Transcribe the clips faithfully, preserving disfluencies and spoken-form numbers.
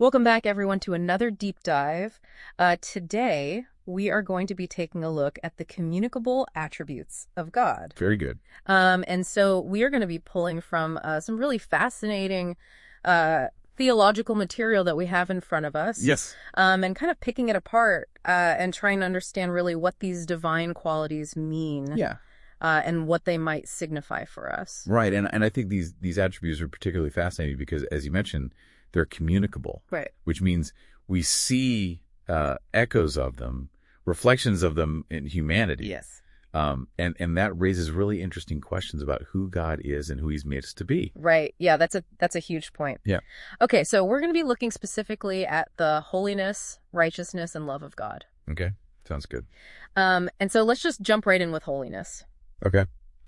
Welcome back, everyone, to another deep dive. Uh, today, we are going to be taking a look at the communicable attributes of God. Very good. Um, and so we are going to be pulling from uh, some really fascinating uh, theological material that we have in front of us. Yes. Um, and kind of picking it apart uh, and trying to understand really what these divine qualities mean. Yeah. Uh, and what they might signify for us. Right. And and I think these these attributes are particularly fascinating because, as you mentioned, they're communicable. Right. Which means we see uh, echoes of them, reflections of them in humanity. Yes. Um, and, and that raises really interesting questions about who God is and who he's made us to be. Right. Yeah, that's a that's a huge point. Yeah. Okay, so we're going to be looking specifically at the holiness, righteousness, and love of God. Okay. Sounds good. Um, and so let's just jump right in with holiness. Okay.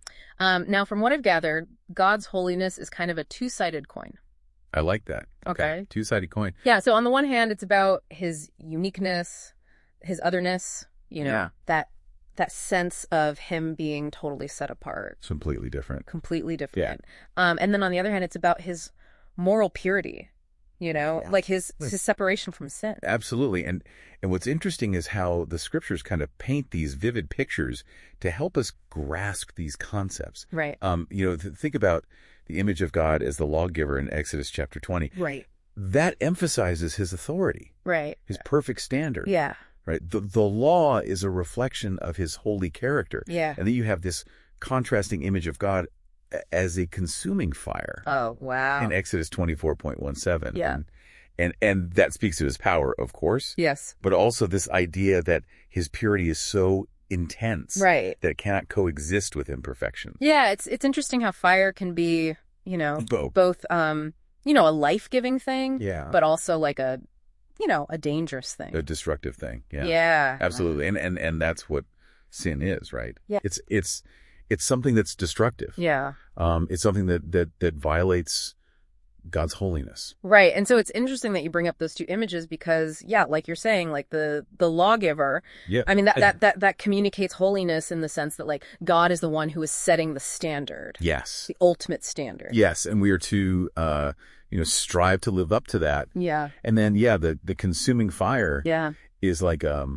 Um, now, from what I've gathered, God's holiness is kind of a two-sided coin. I like that. Okay. Two-sided coin. Yeah, so on the one hand, it's about his uniqueness, his otherness, you know, Yeah. that that sense of him being totally set apart. It's completely different. Completely different. Yeah. Um, and then on the other hand, it's about his moral purity, you know, Yeah. like his, his separation from sin. Absolutely. And and what's interesting is how the scriptures kind of paint these vivid pictures to help us grasp these concepts. Right. Um, you know, th- think about the image of God as the lawgiver in Exodus chapter twenty. Right. That emphasizes his authority, Right. his perfect standard. Yeah. Right. The the law is a reflection of his holy character. Yeah. And then you have this contrasting image of God a- as a consuming fire Oh, wow. in Exodus twenty-four point one seven. Yeah. And, and and that speaks to his power, of course. Yes. But also this idea that his purity is so intense Right. that it cannot coexist with imperfection. Yeah, it's it's interesting how fire can be, you know, Both. both um, you know, a life-giving thing, Yeah. but also like a, you know, a dangerous thing. A destructive thing. Yeah. Yeah. Absolutely. And and and that's what sin is, right? Yeah. It's it's it's something that's destructive. Yeah. Um it's something that that that violates God's holiness. Right. And so it's interesting that you bring up those two images because, yeah, like you're saying, like the the lawgiver, Yeah. I mean, that, that, that, that communicates holiness in the sense that, like, God is the one who is setting the standard, Yes. the ultimate standard. Yes, and we are to uh you know strive to live up to that. Yeah. And then yeah, the the consuming fire Yeah. is like um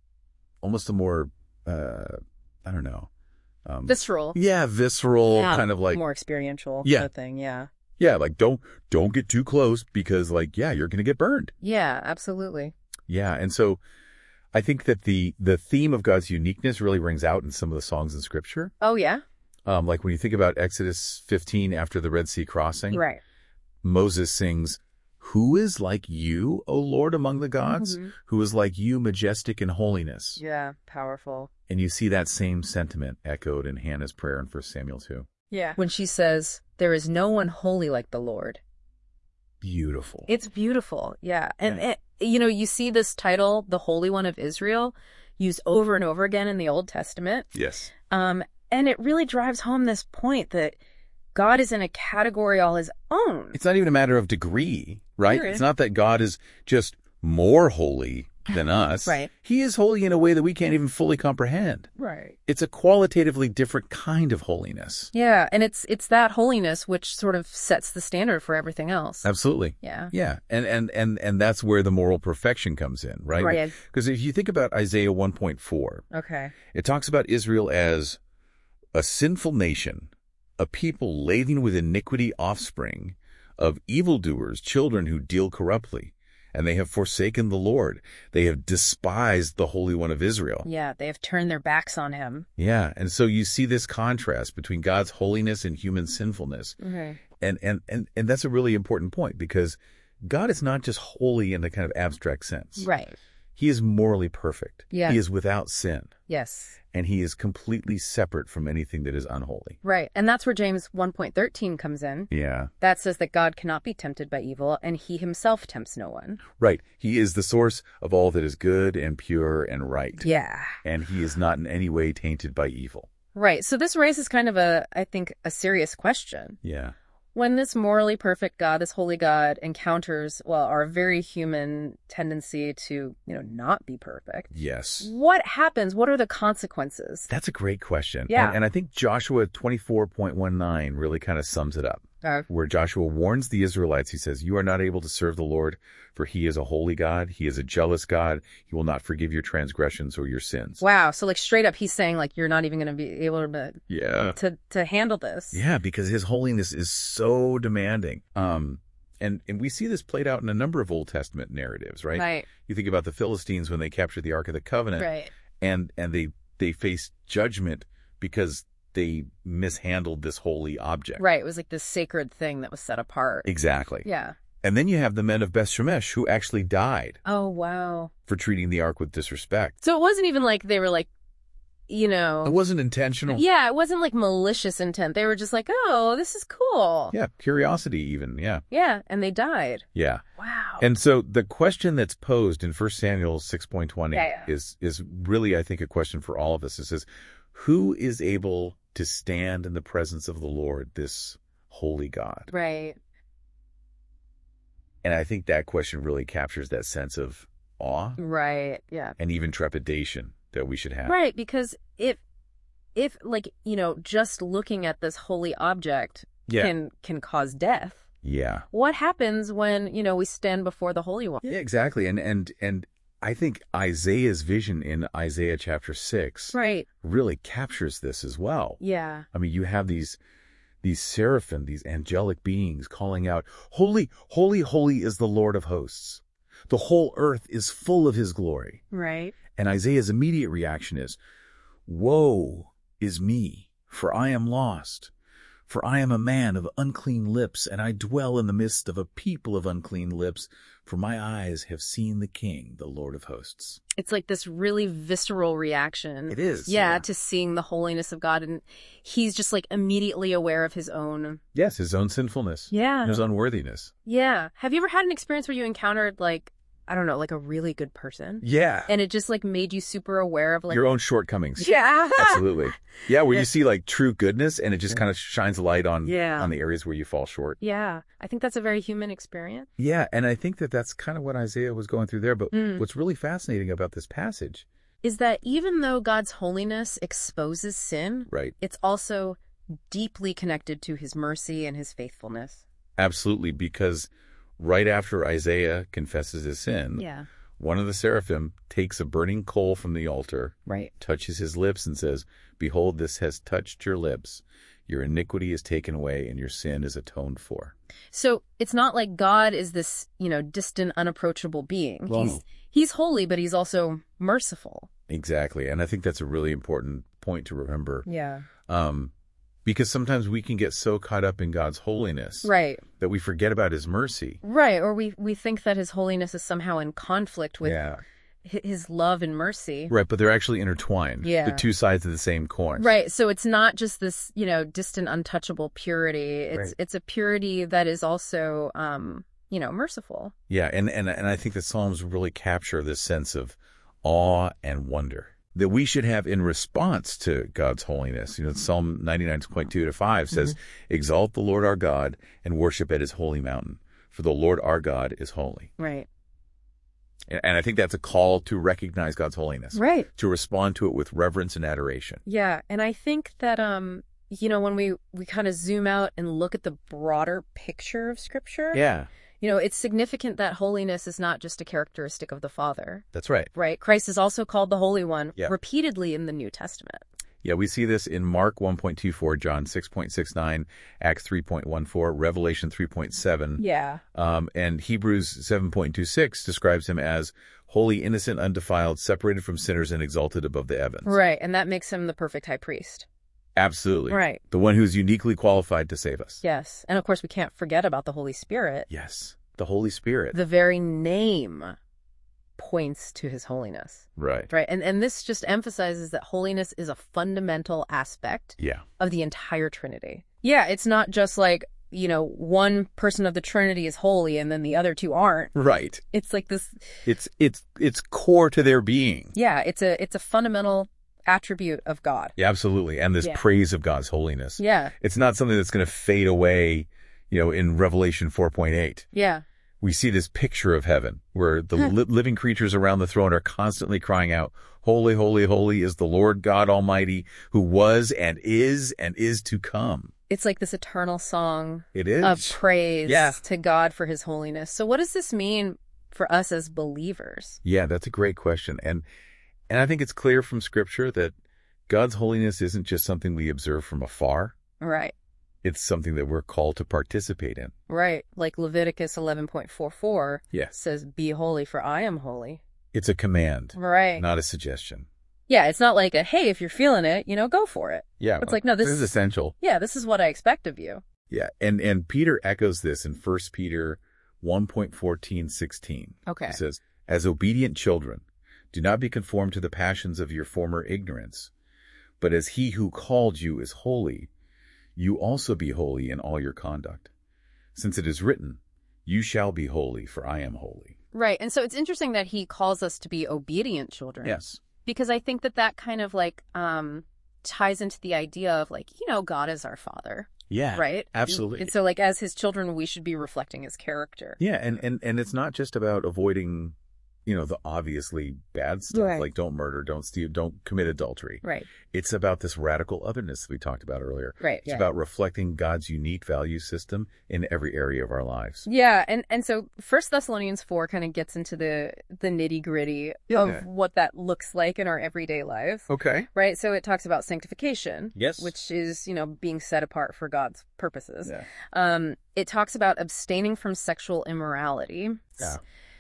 almost a more uh I don't know. Um Visceral. Yeah, visceral, Yeah. kind of like More experiential Yeah. kind of thing. Yeah. yeah, like don't don't get too close because like yeah, you're going to get burned. Yeah, absolutely. Yeah, and so I think that the the theme of God's uniqueness really rings out in some of the songs in Scripture. Oh, yeah? Um, like when you think about Exodus fifteen after the Red Sea crossing, Right. Moses sings, "Who is like you, O Lord, among the gods? Mhm. Who is like you, majestic in holiness?" Yeah, powerful. And you see that same sentiment echoed in Hannah's prayer in First Samuel two. Yeah. When she says, "There is no one holy like the Lord." Beautiful. It's beautiful. Yeah. And, Yeah. It, you know, you see this title, the Holy One of Israel, used over and over again in the Old Testament. Yes. Um, and it really drives home this point that God is in a category all his own. It's not even a matter of degree, right? Period. It's not that God is just more holy than us. Right. He is holy in a way that we can't even fully comprehend. Right. It's a qualitatively different kind of holiness. Yeah. And it's it's that holiness which sort of sets the standard for everything else. Absolutely. Yeah. Yeah. And, and, and, and that's where the moral perfection comes in, right? Right. Because if you think about Isaiah one point four, Okay. it talks about Israel as a sinful nation, a people laden with iniquity offspring, of evildoers, children who deal corruptly. And they have forsaken the Lord. They have despised the Holy One of Israel. Yeah. They have turned their backs on him. Yeah. And so you see this contrast between God's holiness and human sinfulness. Okay. And, and, and, and that's a really important point because God is not just holy in the kind of abstract sense. Right. He is morally perfect. Yeah. He is without sin. Yes. And he is completely separate from anything that is unholy. Right. And that's where James one point thirteen comes in. Yeah. That says that God cannot be tempted by evil, and he himself tempts no one. Right. He is the source of all that is good and pure and right. Yeah. And he is not in any way tainted by evil. Right. So this raises kind of a, I think, a serious question. Yeah. When this morally perfect God, this holy God, encounters, well, our very human tendency to, you know, not be perfect, Yes. what happens? What are the consequences? That's a great question. Yeah. And, and I think Joshua twenty-four point nineteen really kind of sums it up. Uh, where Joshua warns the Israelites. He says, you are not able to serve the Lord, for he is a holy God. He is a jealous God. He will not forgive your transgressions or your sins. wow. So like straight up, he's saying like, you're not even going to be able to, Yeah. to, to handle this. Yeah, because his holiness is so demanding. Um, and, and we see this played out in a number of Old Testament narratives, right? Right. You think about the Philistines when they captured the Ark of the Covenant, Right. and, and they, they faced judgment because they mishandled this holy object. Right. It was like this sacred thing that was set apart. Exactly. Yeah. And then you have the men of Beth Shemesh who actually died Oh, wow. for treating the ark with disrespect. So it wasn't even like they were like, you know. It wasn't intentional. Yeah, it wasn't like malicious intent. They were just like, oh, this is cool. Yeah, curiosity even, yeah. Yeah, and they died. Yeah. Wow. And so the question that's posed in First Samuel six point twenty Yeah, yeah. is is really, I think, a question for all of us. It says, who is able to stand in the presence of the Lord, this holy God? Right. And I think that question really captures that sense of awe Right. Yeah. and even trepidation that we should have. Right, because if if like, you know, just looking at this holy object Yeah. can can cause death. Yeah. What happens when, you know, we stand before the Holy One? Yeah, exactly. And and and I think Isaiah's vision in Isaiah chapter six Right. really captures this as well. Yeah. I mean, you have these these seraphim, these angelic beings calling out, "Holy, holy, holy is the Lord of hosts. The whole earth is full of his glory." Right. And Isaiah's immediate reaction is, "Woe is me, for I am lost. For I am a man of unclean lips, and I dwell in the midst of a people of unclean lips, for my eyes have seen the King, the Lord of hosts." It's like this really visceral reaction. It is. Yeah, yeah. to seeing the holiness of God. And he's just like immediately aware of his own. Yes, his own sinfulness. Yeah. And his unworthiness. Yeah. Have you ever had an experience where you encountered like, I don't know, like a really good person? Yeah. And it just like made you super aware of like. Your own shortcomings. Yeah. Absolutely. Yeah, where Yeah. you see like true goodness and it just kind of shines a light on, Yeah. on the areas where you fall short. Yeah. I think that's a very human experience. Yeah, and I think that that's kind of what Isaiah was going through there. But Mm. what's really fascinating about this passage, Is that even though God's holiness exposes sin, right? it's also deeply connected to his mercy and his faithfulness. Absolutely, because right after Isaiah confesses his sin, Yeah. one of the seraphim takes a burning coal from the altar, Right. touches his lips and says, "Behold, this has touched your lips. Your iniquity is taken away and your sin is atoned for." So it's not like God is this, you know, distant, unapproachable being. Well, he's no. he's holy, but he's also merciful. Exactly. And I think that's a really important point to remember. Yeah. Um, because sometimes we can get so caught up in God's holiness Right. that we forget about his mercy. Right. Or we, we think that his holiness is somehow in conflict with Yeah. hi- his love and mercy. Right, but they're actually intertwined. Yeah. The two sides of the same coin. Right. So it's not just this, you know, distant, untouchable purity. It's Right. it's a purity that is also, um, you know, merciful. Yeah, and, and, and I think the Psalms really capture this sense of awe and wonder that we should have in response to God's holiness. You know, Psalm ninety-nine point two to five says, "Exalt the Lord our God and worship at his holy mountain, for the Lord our God is holy." Right. And, and I think that's a call to recognize God's holiness, Right. to respond to it with reverence and adoration. Yeah. And I think that, um, you know, when we, we kind of zoom out and look at the broader picture of Scripture, Yeah, you know, it's significant that holiness is not just a characteristic of the Father, that's right. right? Christ is also called the Holy One Yeah. repeatedly in the New Testament. Yeah, we see this in Mark one point two four, John six point six nine, Acts three point one four, Revelation three point seven. Yeah. Um, and Hebrews seven point two six describes him as holy, innocent, undefiled, separated from sinners, and exalted above the heavens. Right. And that makes him the perfect high priest. Absolutely. Right. The one who's uniquely qualified to save us. Yes. And of course, we can't forget about the Holy Spirit. Yes. The Holy Spirit. The very name points to his holiness. Right. Right. And and this just emphasizes that holiness is a fundamental aspect Yeah. of the entire Trinity. Yeah, it's not just like, you know, one person of the Trinity is holy and then the other two aren't. Right. It's like this, It's it's it's core to their being. yeah, it's a it's a fundamental attribute of God. Yeah, absolutely. And this Yeah. praise of God's holiness. Yeah. It's not something that's going to fade away, you know, in Revelation four point eight. Yeah. We see this picture of heaven where the li- living creatures around the throne are constantly crying out, "Holy, holy, holy is the Lord God Almighty, who was and is and is to come." It's like this eternal song It is. of praise Yeah. to God for his holiness. So what does this mean for us as believers? Yeah, that's a great question. And and I think it's clear from Scripture that God's holiness isn't just something we observe from afar. Right. It's something that we're called to participate in. Right. Like Leviticus eleven point four four Yeah. says, "Be holy, for I am holy." It's a command, Right. not a suggestion. Yeah, it's not like a, hey, if you're feeling it, you know, go for it. Yeah. It's like, no, this is essential. Yeah, this is what I expect of you. Yeah. And and Peter echoes this in First Peter one point fourteen sixteen. Okay. He says, "As obedient children, do not be conformed to the passions of your former ignorance, but as he who called you is holy, you also be holy in all your conduct. Since it is written, you shall be holy, for I am holy." Right. And so it's interesting that he calls us to be obedient children. Yes. Because I think that that kind of like um, ties into the idea of like, you know, God is our father. Yeah. Right. Absolutely. And so like as his children, we should be reflecting his character. Yeah. And, and, and it's not just about avoiding, you know, the obviously bad stuff, Right. like don't murder, don't steal, don't commit adultery. Right. It's about this radical otherness that we talked about earlier. Right. It's Yeah. about reflecting God's unique value system in every area of our lives. Yeah, and, and so First Thessalonians four kind of gets into the, the nitty-gritty Yeah. of what that looks like in our everyday life, Okay. right? So it talks about sanctification, Yes. which is, you know, being set apart for God's purposes. Yeah. Um, it talks about abstaining from sexual immorality, Yeah.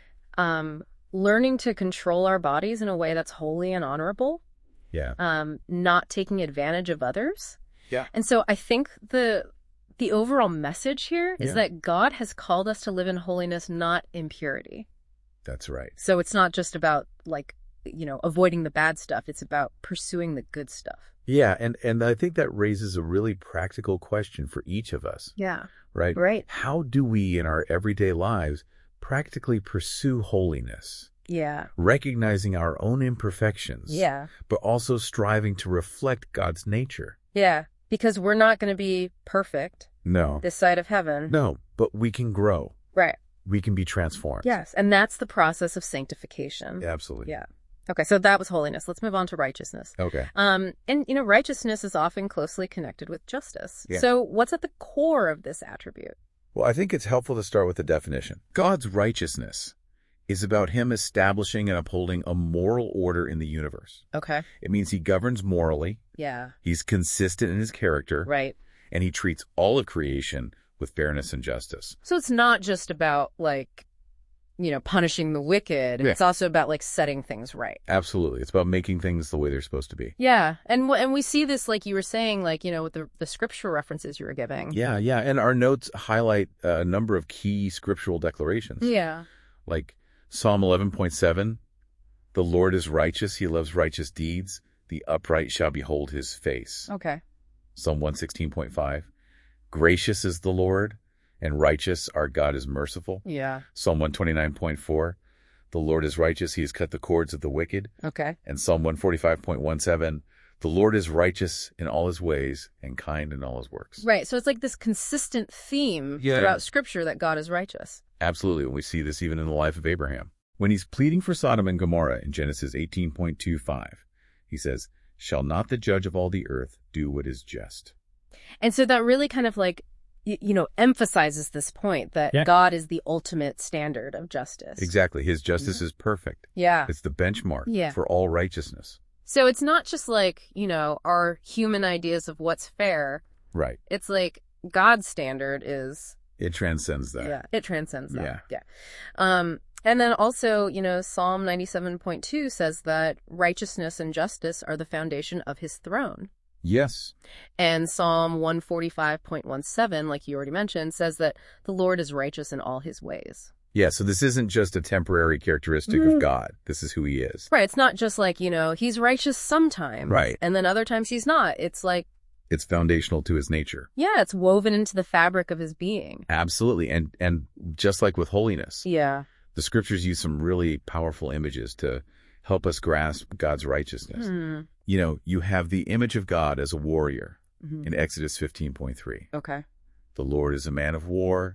um, learning to control our bodies in a way that's holy and honorable, Yeah. um, not taking advantage of others. Yeah. And so I think the the overall message here is Yeah. that God has called us to live in holiness, not impurity. That's right. So it's not just about like, you know, avoiding the bad stuff. It's about pursuing the good stuff. Yeah. And, and I think that raises a really practical question for each of us, Yeah. right? Right. How do we in our everyday lives practically pursue holiness, Yeah. recognizing our own imperfections, Yeah. but also striving to reflect God's nature? Yeah. Because we're not going to be perfect No. this side of heaven. No, but we can grow. Right. We can be transformed. Yes. And that's the process of sanctification. Absolutely. Yeah. Okay. So that was holiness. Let's move on to righteousness. Okay. Um, and, you know, righteousness is often closely connected with justice. Yeah. So what's at the core of this attribute? Well, I think it's helpful to start with the definition. God's righteousness is about him establishing and upholding a moral order in the universe. Okay. It means he governs morally, Yeah. he's consistent in his character, Right. and he treats all of creation with fairness and justice. So it's not just about like, you know, punishing the wicked. Yeah. It's also about like setting things right. Absolutely. It's about making things the way they're supposed to be. Yeah. And w- and we see this, like you were saying, like, you know, with the, the scripture references you were giving. Yeah, yeah. And our notes highlight a number of key scriptural declarations. Yeah. Like Psalm eleven point seven, "The Lord is righteous, he loves righteous deeds. The upright shall behold his face." Okay. Psalm one sixteen point five, "Gracious is the Lord, and righteous, our God is merciful." Yeah. Psalm one twenty-nine point four, "The Lord is righteous, he has cut the cords of the wicked." Okay. And Psalm one forty-five point one seven, "The Lord is righteous in all his ways and kind in all his works." Right. So it's like this consistent theme Yeah. throughout scripture that God is righteous. Absolutely. And we see this even in the life of Abraham. When he's pleading for Sodom and Gomorrah in Genesis eighteen point two five, he says, "Shall not the judge of all the earth do what is just?" And so that really kind of like, y- you know, emphasizes this point that Yeah. God is the ultimate standard of justice. Exactly. His justice is perfect. Yeah. It's the benchmark Yeah. for all righteousness. So it's not just like, you know, our human ideas of what's fair. Right. It's like God's standard is, It transcends that. yeah, it transcends that. Yeah. Yeah. Um, and then also, you know, Psalm ninety-seven point two says that righteousness and justice are the foundation of his throne. Yes. And Psalm one forty-five point one seven, like you already mentioned, says that the Lord is righteous in all his ways. Yeah. So this isn't just a temporary characteristic Mhm. of God. This is who he is. Right. It's not just like, you know, he's righteous sometimes. Right. And then other times he's not. It's like, It's foundational to his nature. yeah, it's woven into the fabric of his being. Absolutely. And, and just like with holiness, Yeah. the scriptures use some really powerful images to help us grasp God's righteousness. Hmm. You know, you have the image of God as a warrior Mhm. in Exodus fifteen point three. Okay. The Lord is a man of war.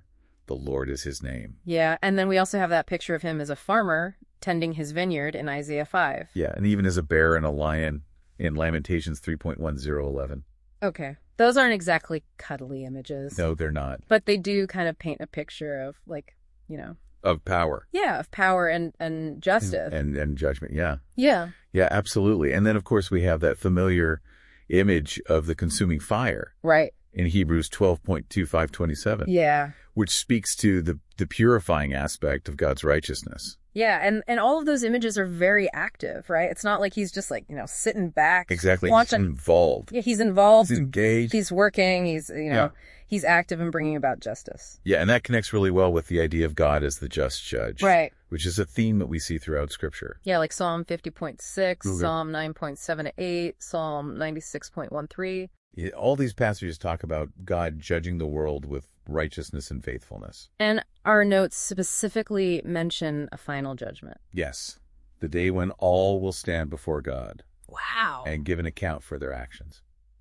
The Lord is his name. Yeah, and then we also have that picture of him as a farmer tending his vineyard in Isaiah five. Yeah, and even as a bear and a lion in Lamentations three point one zero eleven. Okay. Those aren't exactly cuddly images. No, they're not. But they do kind of paint a picture of, like, you know. Of power. Yeah, of power and, and justice. And, and judgment, yeah. Yeah. Yeah, absolutely. And then, of course, we have that familiar image of the consuming fire. Right. In Hebrews twelve point two five twenty-seven. Yeah. Which speaks to the, the purifying aspect of God's righteousness. Yeah, and, and all of those images are very active, right? It's not like he's just like, you know, sitting back. Exactly. Watching. He's involved. Yeah, he's involved. He's engaged. He's working. He's, you know, Yeah. he's active in bringing about justice. Yeah, and that connects really well with the idea of God as the just judge. Right. Which is a theme that we see throughout Scripture. Yeah, like Psalm fifty point six, Okay. Psalm nine point seven to eight, Psalm ninety-six point one three. Yeah, all these passages talk about God judging the world with righteousness and faithfulness. And our notes specifically mention a final judgment. Yes, the day when all will stand before God Wow. and give an account for their actions.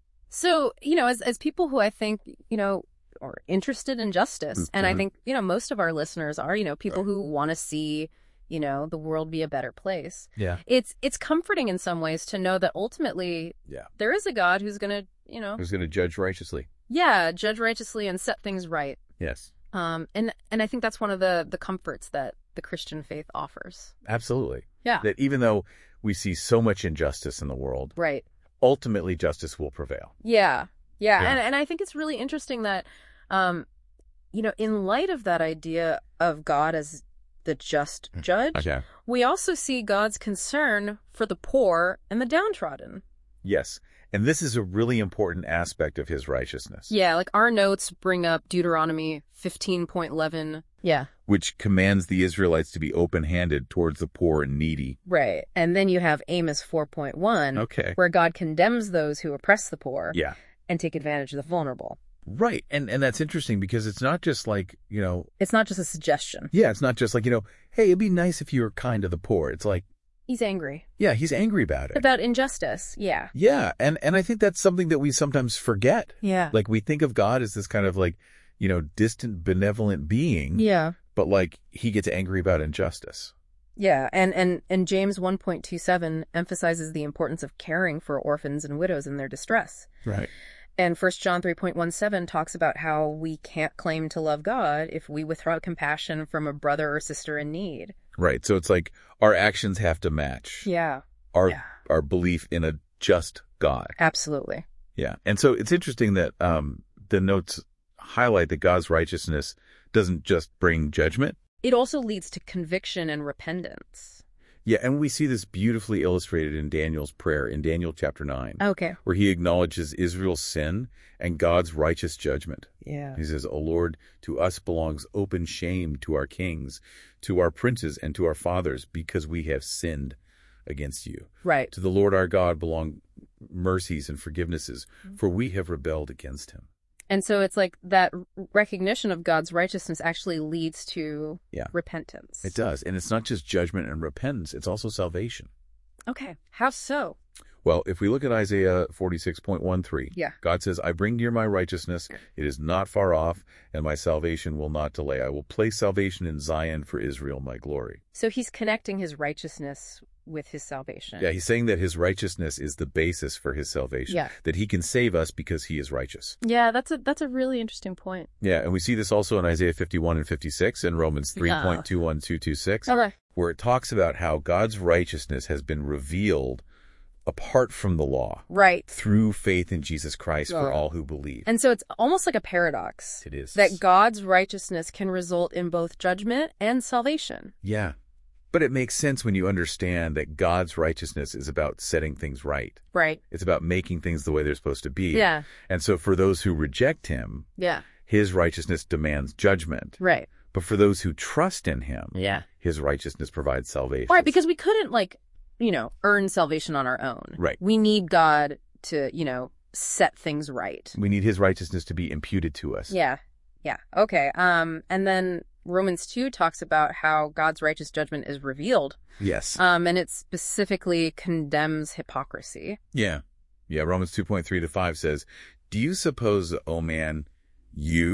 So, you know, as as people who I think, you know, are interested in justice, and I Mhm. think, you know, most of our listeners are, you know, people who want to see, you know, the world be a better place. Yeah. It's it's comforting in some ways to know that ultimately Yeah. there is a God who's going to, you know, Who's going to judge righteously? yeah, judge righteously and set things right. Yes. Um, and and I think that's one of the the comforts that the Christian faith offers. Absolutely. Yeah. That even though we see so much injustice in the world, Right. ultimately justice will prevail. Yeah. Yeah. Yeah. And and I think it's really interesting that, um, you know, in light of that idea of God as the just judge, Okay. we also see God's concern for the poor and the downtrodden. Yes. And this is a really important aspect of his righteousness. Yeah, like our notes bring up Deuteronomy fifteen point eleven. Yeah. Which commands the Israelites to be open-handed towards the poor and needy. Right. And then you have Amos four point one, Okay. where God condemns those who oppress the poor Yeah. and take advantage of the vulnerable. Right. And and that's interesting because it's not just like, you know, It's not just a suggestion. yeah, it's not just like, you know, hey, it'd be nice if you were kind to the poor. It's like, He's angry yeah, he's angry about it. about injustice. Yeah. Yeah. And, and I think that's something that we sometimes forget. Yeah. Like we think of God as this kind of like, you know, distant, benevolent being. Yeah. But like he gets angry about injustice. Yeah, and, and, and James one point two seven emphasizes the importance of caring for orphans and widows in their distress. Right. And First John three point one seven talks about how we can't claim to love God if we withhold compassion from a brother or sister in need. Right. So it's like our actions have to match Yeah, our Yeah. our belief in a just God. absolutely. Yeah. And so it's interesting that um, the notes highlight that God's righteousness doesn't just bring judgment. It also leads to conviction and repentance. Yeah. And we see this beautifully illustrated in Daniel's prayer in Daniel chapter nine, Okay. where he acknowledges Israel's sin and God's righteous judgment. Yeah. He says, O Lord, to us belongs open shame to our kings, to our princes, and to our fathers, because we have sinned against you. Right. To the Lord our God belong mercies and forgivenesses, for we have rebelled against him. And so it's like that recognition of God's righteousness actually leads to Yeah. repentance. It does. And it's not just judgment and repentance, it's also salvation. Okay. How so? Well, if we look at Isaiah forty-six point one three, Yeah. God says, I bring near my righteousness, it is not far off, and my salvation will not delay. I will place salvation in Zion for Israel, my glory. So he's connecting his righteousness with his salvation. Yeah, he's saying that his righteousness is the basis for his salvation. Yeah. That he can save us because he is righteous. Yeah, that's a that's a really interesting point. Yeah, and we see this also in Isaiah fifty-one and fifty-six and Romans three point two one two two six, Okay. where it talks about how God's righteousness has been revealed apart from the law Right. through faith in Jesus Christ for Yeah. all who believe. And so it's almost like a paradox It is. that God's righteousness can result in both judgment and salvation. Yeah. But it makes sense when you understand that God's righteousness is about setting things right. Right. It's about making things the way they're supposed to be. Yeah. And so for those who reject him, Yeah. his righteousness demands judgment. Right. But for those who trust in him, Yeah. his righteousness provides salvation. Right, because we couldn't like, you know, earn salvation on our own. Right. We need God to, you know, set things right. we need his righteousness to be imputed to us. Yeah. Yeah. Okay. Um and then Romans two talks about how God's righteous judgment is revealed. Yes. Um and it specifically condemns hypocrisy. Yeah. Yeah. Romans two point three to five says, Do you suppose, O man, you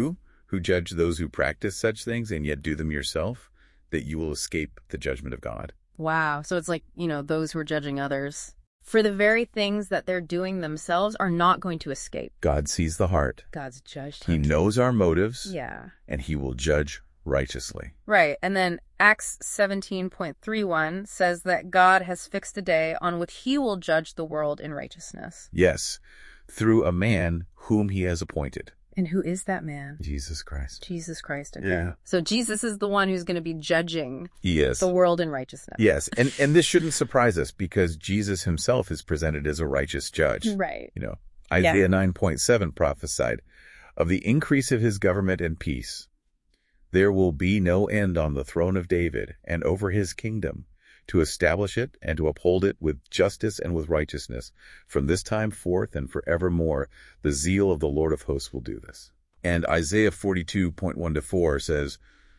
who judge those who practice such things and yet do them yourself, that you will escape the judgment of God. Wow. So it's like, you know, those who are judging others for the very things that they're doing themselves are not going to escape. God sees the heart. God's judged. He knows our motives. Yeah. And he will judge righteously. Right. And then Acts seventeen point three one says that God has fixed a day on which he will judge the world in righteousness. Yes, through a man whom he has appointed. And who is that man? Jesus Christ. Jesus Christ. Okay. Yeah. So Jesus is the one who's going to be judging He is. the world in righteousness. Yes. And, and this shouldn't surprise us because Jesus himself is presented as a righteous judge. Right. You know, Isaiah nine point seven prophesied of the increase of his government and peace. There will be no end on the throne of David and over his kingdom, to establish it and to uphold it with justice and with righteousness. From this time forth and forevermore, the zeal of the Lord of hosts will do this. And Isaiah forty-two point one to four says,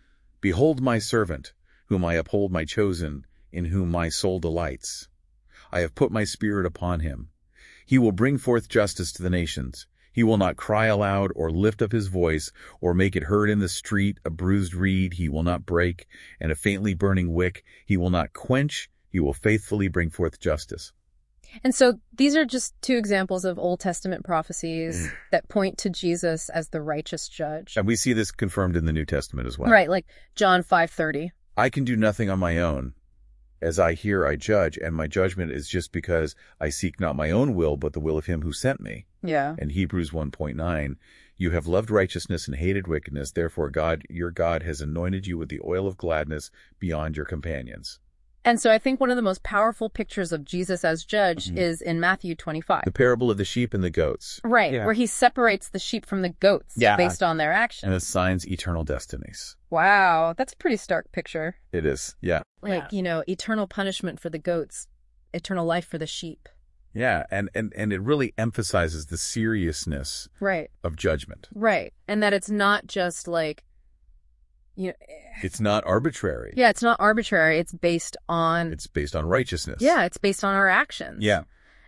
Behold my servant, whom I uphold, my chosen, in whom my soul delights. I have put my spirit upon him. He will bring forth justice to the nations. He will not cry aloud or lift up his voice or make it heard in the street. A bruised reed he will not break, and a faintly burning wick he will not quench. He will faithfully bring forth justice. And so these are just two examples of Old Testament prophecies Mm. that point to Jesus as the righteous judge. And we see this confirmed in the New Testament as well. Right, like John five thirty. I can do nothing on my own. As I hear, I judge, and my judgment is just because I seek not my own will, but the will of him who sent me. Yeah. And Hebrews one point nine, you have loved righteousness and hated wickedness. Therefore, God, your God, has anointed you with the oil of gladness beyond your companions. And so I think one of the most powerful pictures of Jesus as judge Mhm. is in Matthew twenty-five. The parable of the sheep and the goats, Right, Yeah. where he separates the sheep from the goats Yeah. based on their and actions. assigns eternal destinies. Wow, that's a pretty stark picture. It is, yeah. Like, you know, eternal punishment for the goats, eternal life for the sheep. Yeah, and, and, and it really emphasizes the seriousness Right, of judgment. right. And that it's not just like, you know, It's not arbitrary. yeah, it's not arbitrary. It's based on, It's based on righteousness. yeah, it's based on our actions. Yeah.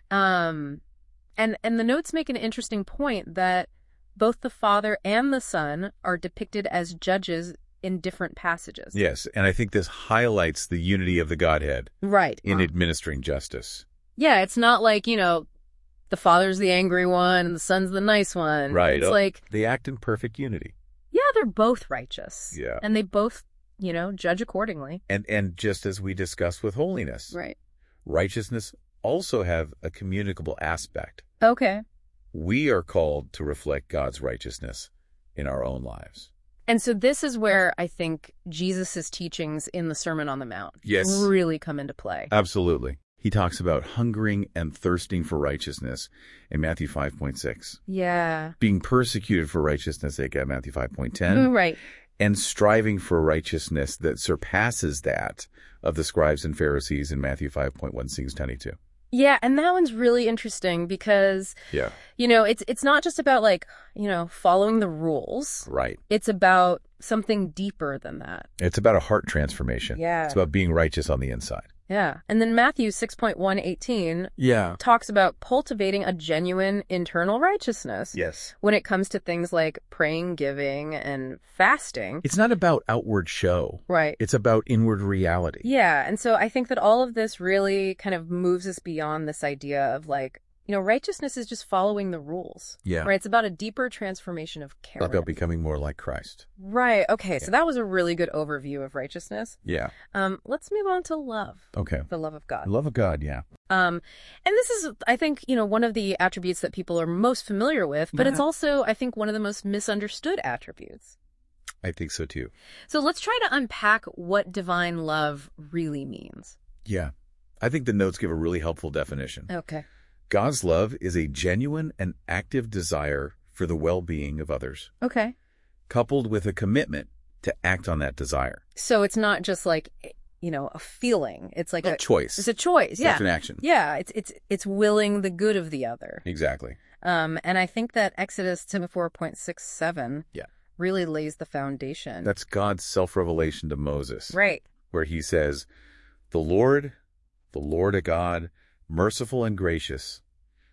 Um, and, and the notes make an interesting point that both the Father and the Son are depicted as judges in different passages. Yes, and I think this highlights the unity of the Godhead Right. in administering justice. Yeah, it's not like, you know, the Father's the angry one and the Son's the nice one. Right. It's Oh. like, They act in perfect unity. yeah, they're both righteous. Yeah. And they both, you know, judge accordingly. And and just as we discussed with holiness, Right. righteousness also have a communicable aspect. Okay. We are called to reflect God's righteousness in our own lives. And so this is where I think Jesus' teachings in the Sermon on the Mount Yes. really come into play. Absolutely. He talks about hungering and thirsting for righteousness in Matthew five point six. Yeah. Being persecuted for righteousness' sake at Matthew five point ten. Ooh, right. And striving for righteousness that surpasses that of the scribes and Pharisees in Matthew five point one, six twenty-two. Yeah, and that one's really interesting because, Yeah. you know, it's it's not just about like, you know, following the rules. Right. It's about something deeper than that. It's about a heart transformation. Yeah. It's about being righteous on the inside. Yeah. And then Matthew six point one eighteen Yeah. talks about cultivating a genuine internal righteousness Yes. when it comes to things like praying, giving, and fasting. It's not about outward show. Right. It's about inward reality. Yeah. And so I think that all of this really kind of moves us beyond this idea of like, you know, righteousness is just following the rules. Yeah. Right. It's about a deeper transformation of character. About becoming more like Christ. Right. Okay. So Yeah. that was a really good overview of righteousness. Yeah. Um, let's move on to love, Okay. the love of God. Love of God, yeah. Um, and this is, I think, you know, one of the attributes that people are most familiar with, but it's also, I think, one of the most misunderstood attributes. I think so too. So let's try to unpack what divine love really means. Yeah. I think the notes give a really helpful definition. Okay. God's love is a genuine and active desire for the well-being of others, Okay. coupled with a commitment to act on that desire. So it's not just like, you know, a feeling. It's like A a choice. It's a choice. Yeah. It's an action. Yeah. It's it's it's willing the good of the other. Exactly. Um, and I think that Exodus four point six seven Yeah. really lays the foundation. That's God's self-revelation to Moses, right. where he says, the Lord, the Lord a God, merciful and gracious,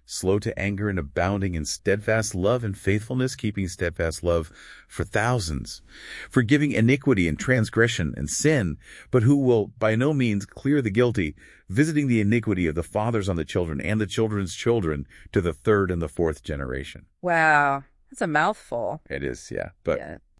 slow to anger and abounding in steadfast love and faithfulness, keeping steadfast love for thousands, forgiving iniquity and transgression and sin, but who will by no means clear the guilty, visiting the iniquity of the fathers on the children and the children's children to the third and the fourth generation. Wow. That's a mouthful. It is, yeah. But Yeah.